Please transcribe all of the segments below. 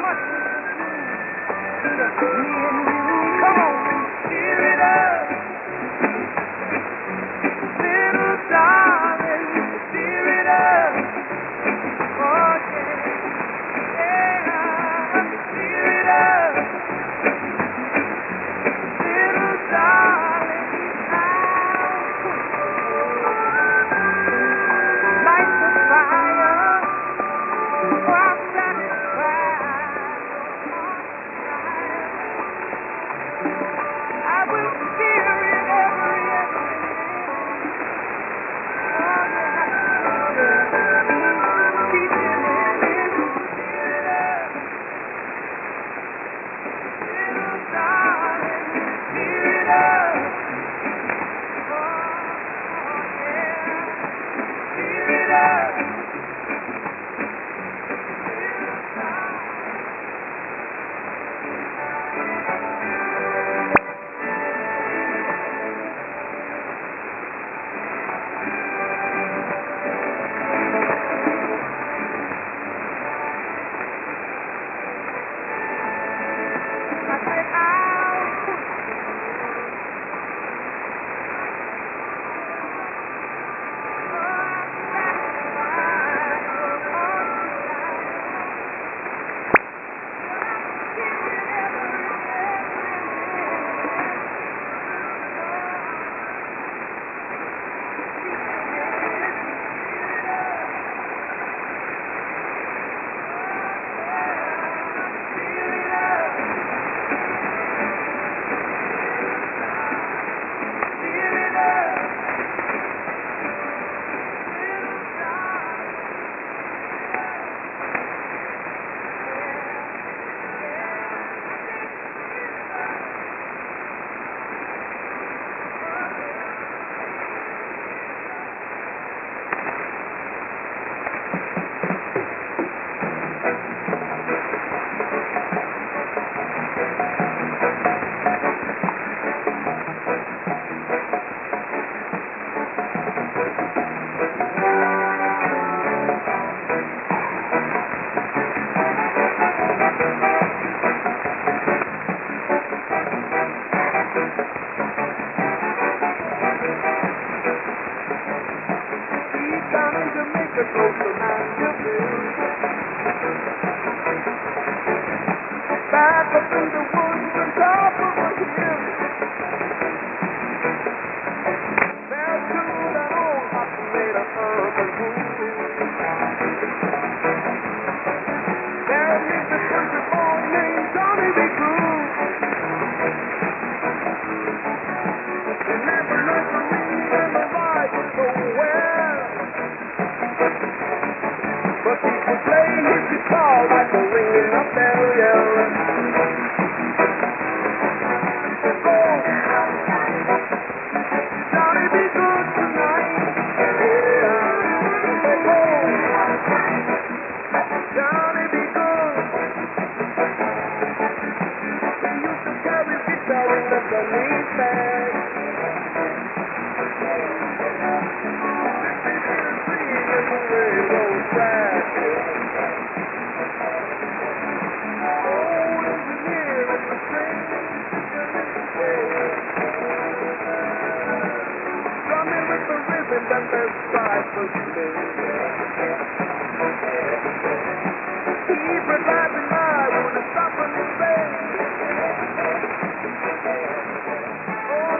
Oh,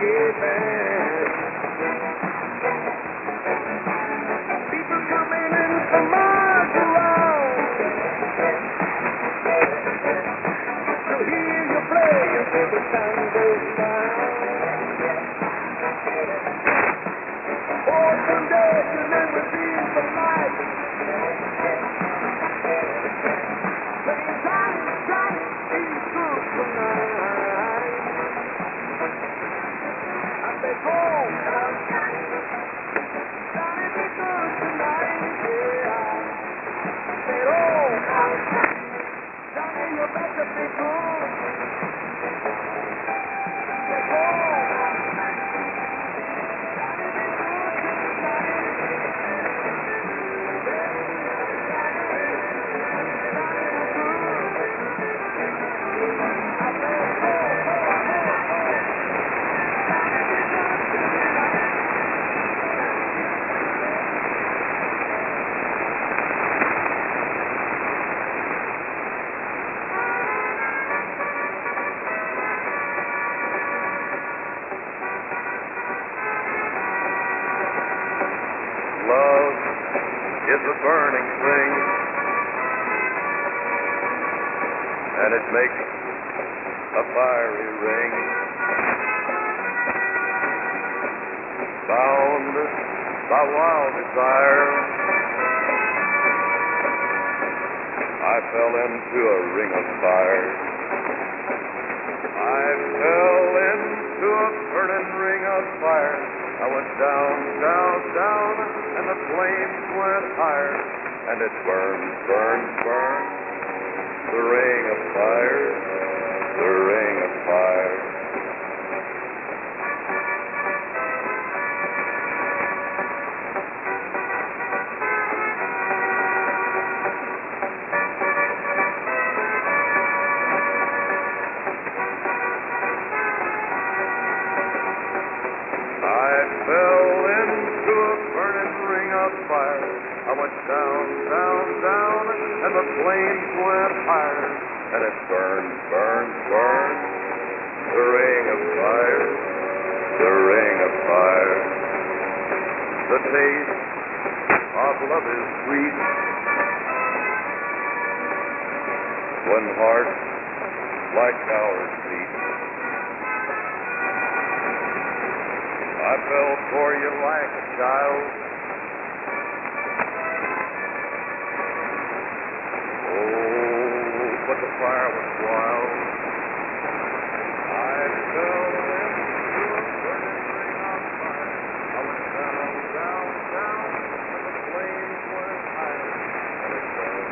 band. People coming in from miles around to hear you play until the sun goes down. Oh, someday you'll never see the light. Playing Johnny, Johnny, be good tonight. I said, oh, Johnny, be good tonight, yeah. I said, oh, Johnny, you better be good. I said, oh, Love is a burning thing, and it makes a fiery ring. Bound by wild desire, I fell into a ring of fire. I fell into a burning ring of fire. I went down, down, down, and the flames went higher, and it burned, burned, burned. The ring of fire, the ring of fire. Fire. I went down, down, down, and the flames went higher, and it burned, burned, burned. The ring of fire, the ring of fire. The taste of love is sweet when hearts like ours beat. I fell for you like a child. But the fire was wild. I fell into a burning ring of fire. I went down, down, down, and the flames went higher, and it burned.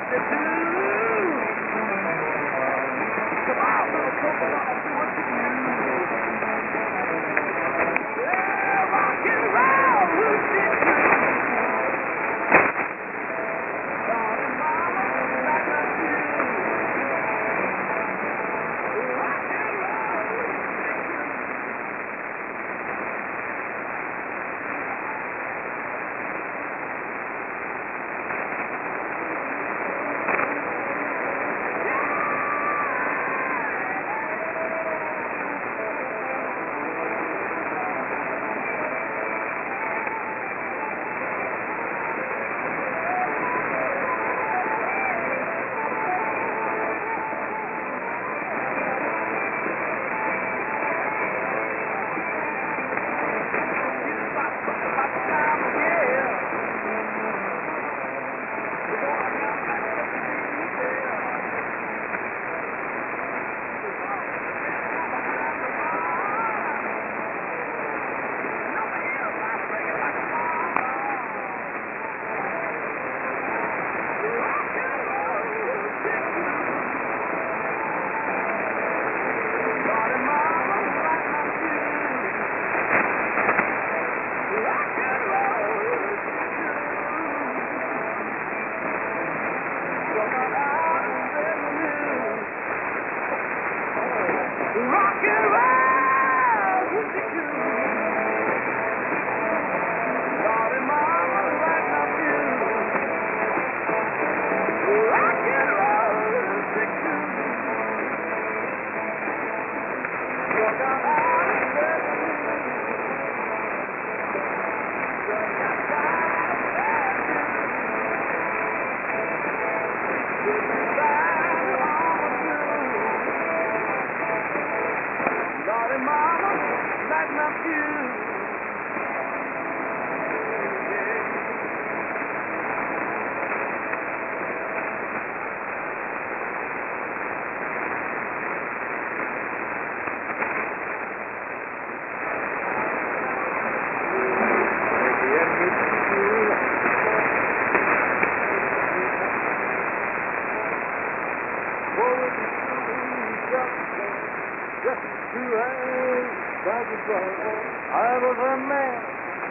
I was a man.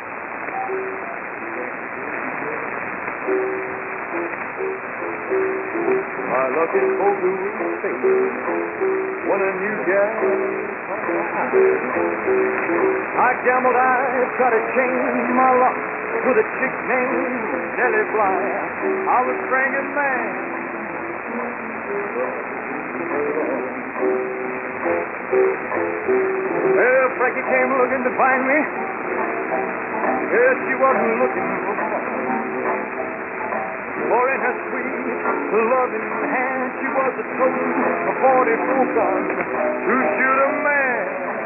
My lucky folks who say when a new gal I gambled, I tried to change my luck with a chick named Nellie Bly. I was Frankie's man. Well, Frankie came looking to find me. Yeah, she wasn't looking for fun. For in her sweet, loving hand, she was a toting a 44 gun to shoot a man.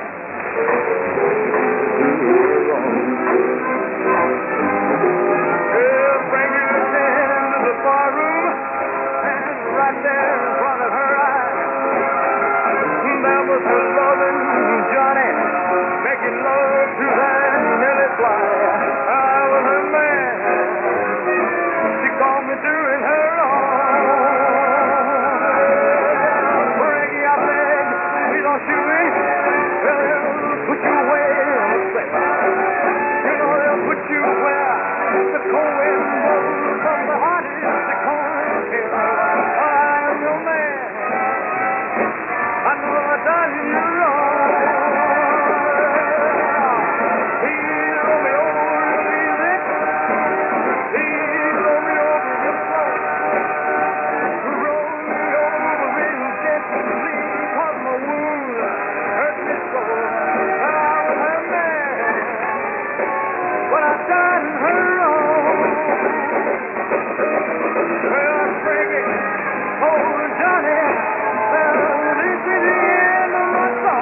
Yeah, Frankie looked into the barroom, and right there in front of her eyes, there was her loving Johnny, making love to that Nellie Bly. I was her man. She called me doing her arms. Frankie, I beg, please don't shoot me. They'll put you away on the set. You know they'll put you where the cold wind blows from the hottest the corn hill. I am your man. I know I've done you wrong. Please roll me over real easy. Please roll me over real slow. Roll me over real gently, 'cause my wound hurt me so. I was her man, but I've done her wrong. Well, Frankie, oh Johnny, well, this is the end of my song.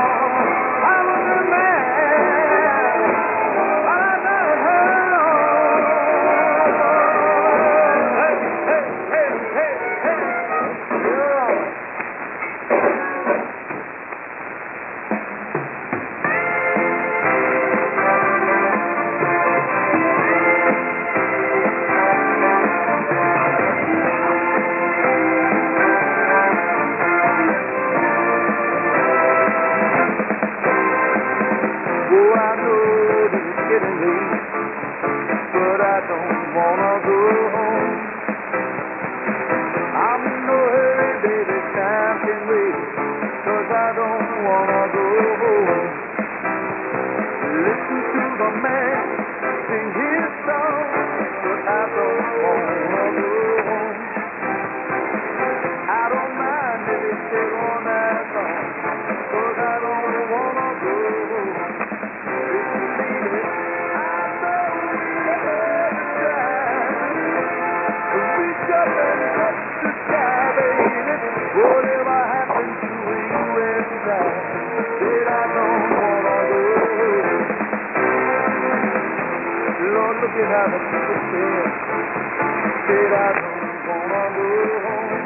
have a secret said I don't wanna go home.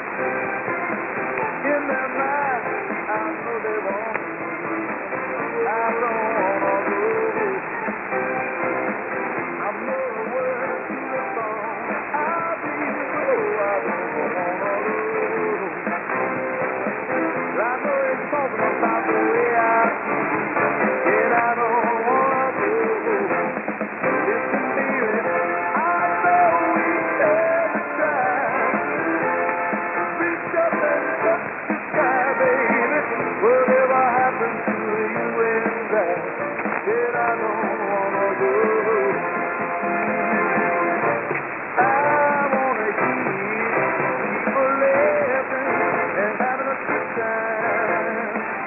In their mind, I know they want me. I don't wanna go. I'm not a word to the song. I'll be slow. I don't wanna go. I know it's talking about the way I feel, and I don't wanna go. Listen, baby, I know each every time. Reach up and touch the sky, baby. Whatever happens to you and I, said I don't wanna go. I wanna hear people laughing and having a good time.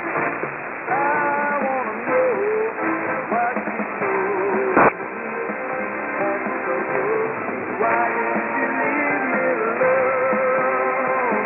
I wanna know what you know. Why did you leave me alone?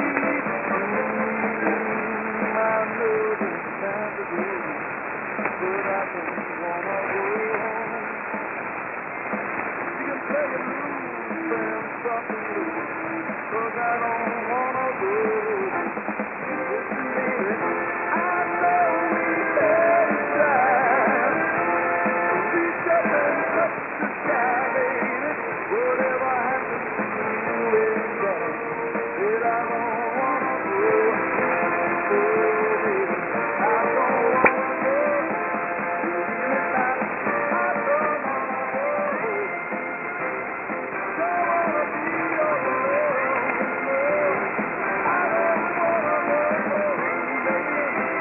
I know it's time to go, but I don't wanna go home. You can play it loose and softly, 'cause I don't wanna go. Listen, baby, I know each every time. Reach up and touch the sky, baby. Whatever happens to you and I, said I don't wanna go. Oh, baby, I don't wanna go. I don't wanna go. Don't wanna be alone. I don't wanna go, baby.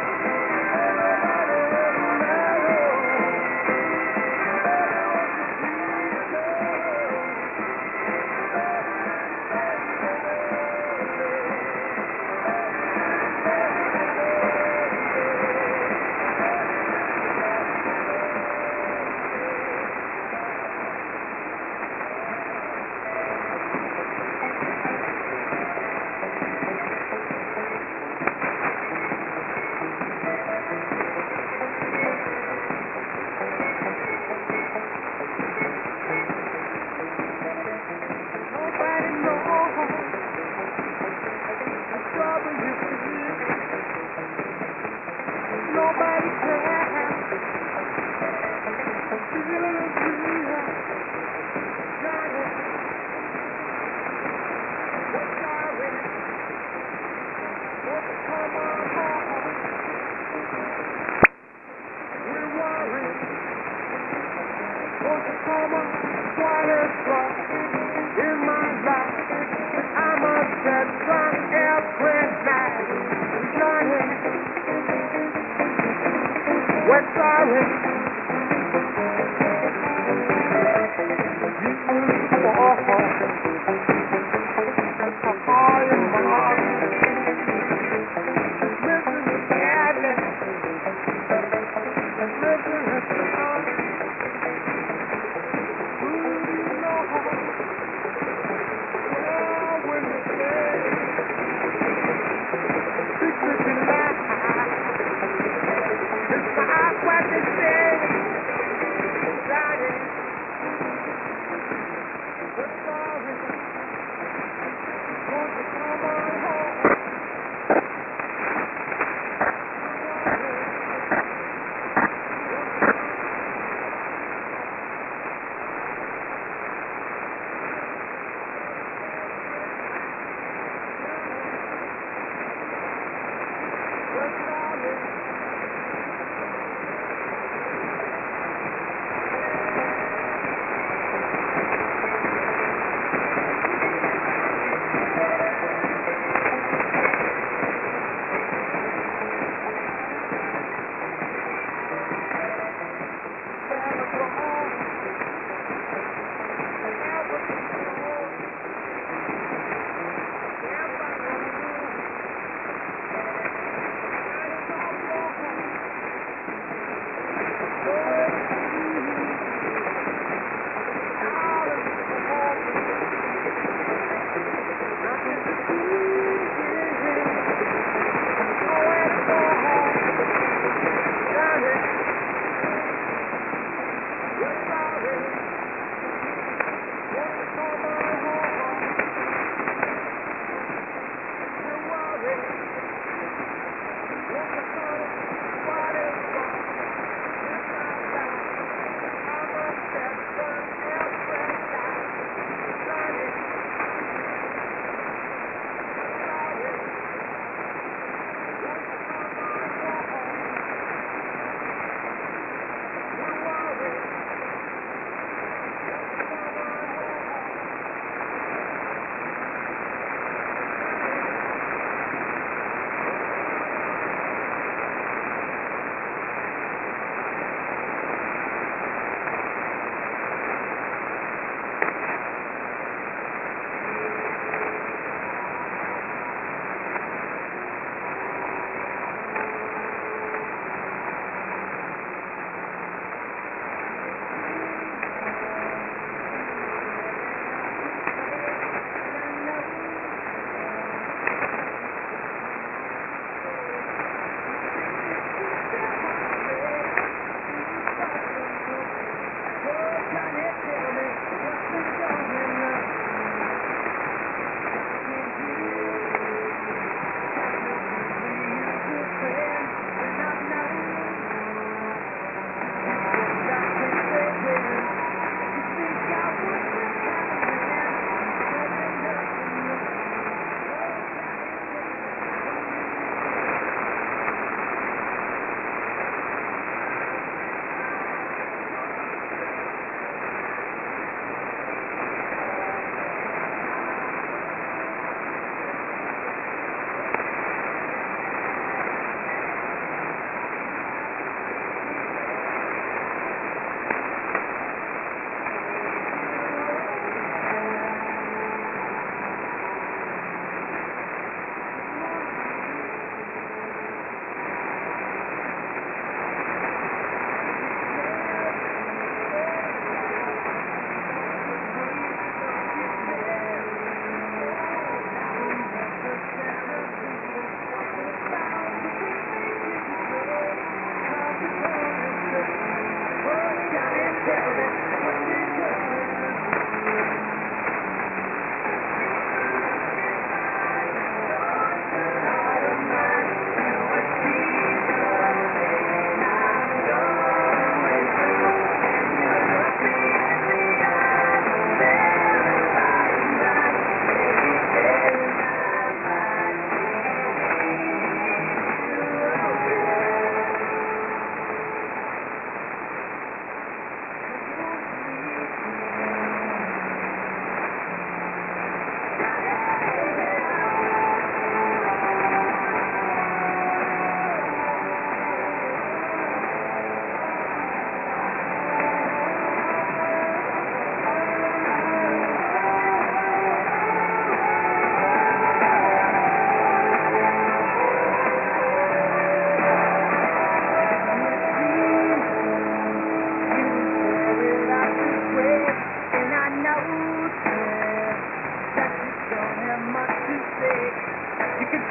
Nobody knows the trouble you feel. Nobody cares. Feeling is real. Johnny, we're sorry. Won't you come on home? We're worried. Won't you come on? While it's rough in my life, I must get drunk every night. Johnny, we're sorry. You fall for all your mom. Listen to sadness. Listen to song. Who do you know? Well, when you say secret delight, it's not what they say.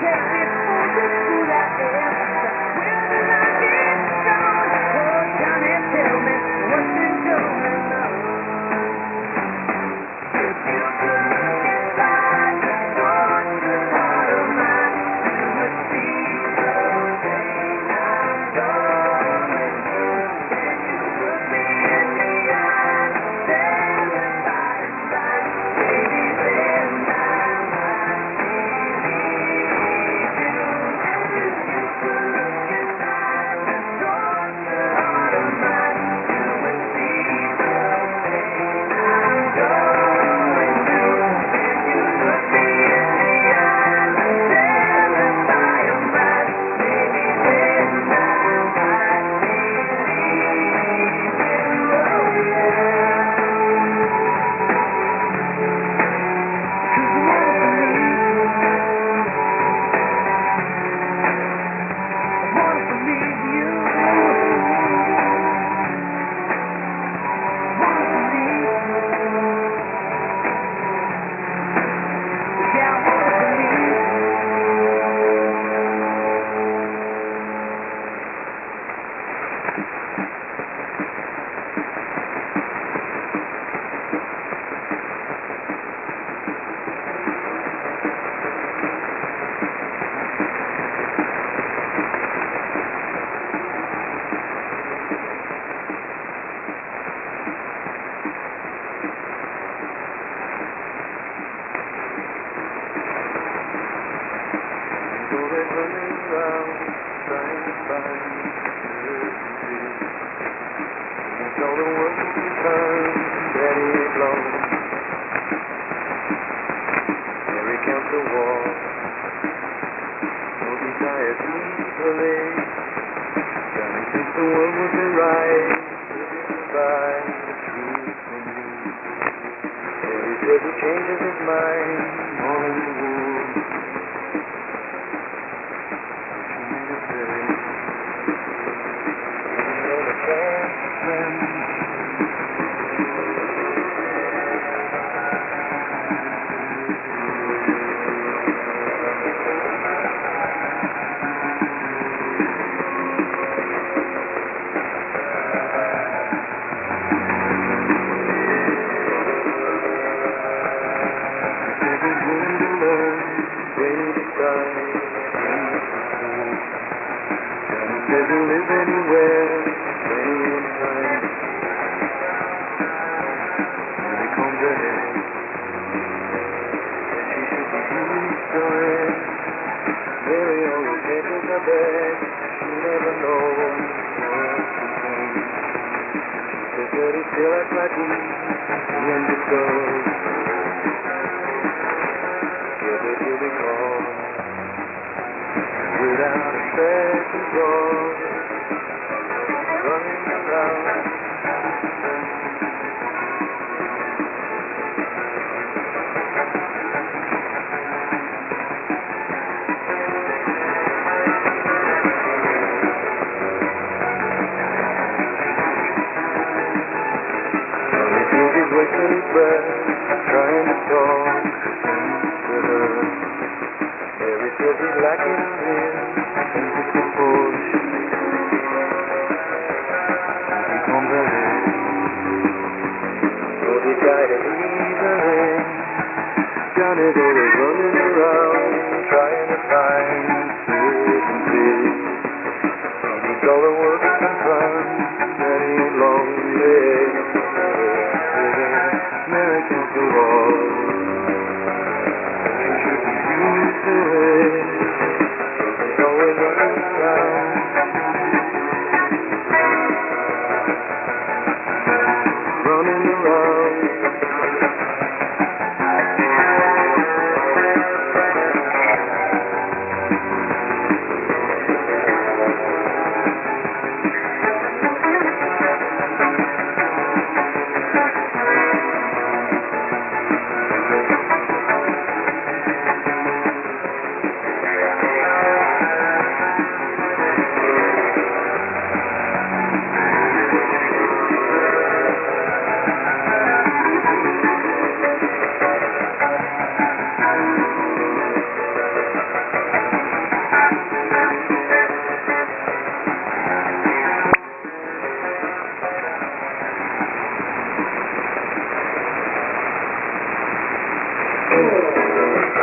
Still at my feet, when it goes.